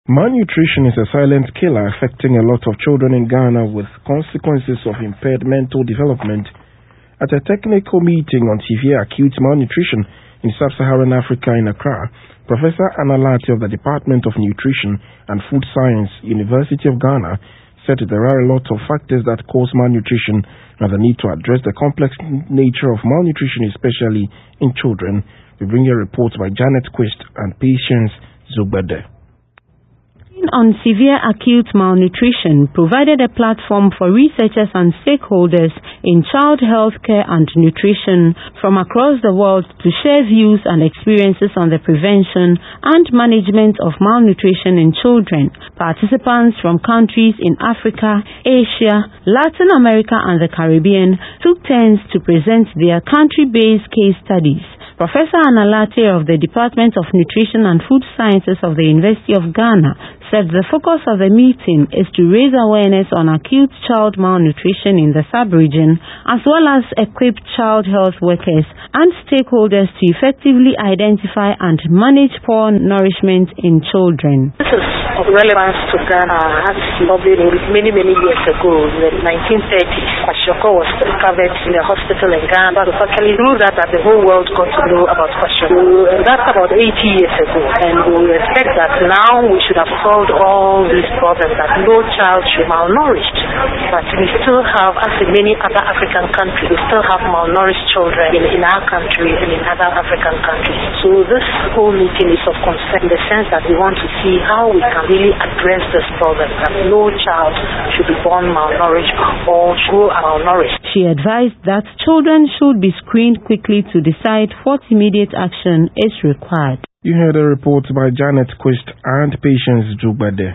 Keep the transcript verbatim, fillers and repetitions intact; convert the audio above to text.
Malnutrition is a silent killer affecting a lot of children in Ghana with consequences of impaired mental development. At a technical meeting on severe acute malnutrition in sub-Saharan Africa in Accra, Professor Anna Lartey of the Department of Nutrition and Food Science, University of Ghana, said there are a lot of factors that cause malnutrition and the need to address the complex nature of malnutrition, especially in children. We bring you a report by Janet Quist and Patience Zugbade. On severe acute malnutrition provided a platform for researchers and stakeholders in child health care and nutrition from across the world to share views and experiences on the prevention and management of malnutrition in children. Participants from countries in Africa, Asia, Latin America and the Caribbean took turns to present their country-based case studies. Professor Anna Lartey of the Department of Nutrition and Food Sciences of the University of Ghana said the focus of the meeting is to raise awareness on acute child malnutrition in the sub-region, as well as equip child health workers and stakeholders to effectively identify and manage poor nourishment in children. This is of relevance to Ghana as many, many years ago, in the nineteen thirties. Kwashiorkor was discovered in a hospital in Ghana. It was actually through that that the whole world got to know about Kwashiorkor. That's about eighty years ago, and we expect that now we should have solved all these problems, that no child should be malnourished. But we still have, as in many other African countries, we still have malnourished children in, in our country and in other African countries. So this whole meeting is of concern in the sense that we want to see how we can really address this problem, that no child should be born malnourished or grow malnourished. She advised that children should be screened quickly to decide what immediate action is required. You heard a report by Janet Quist and Patience Zugbade.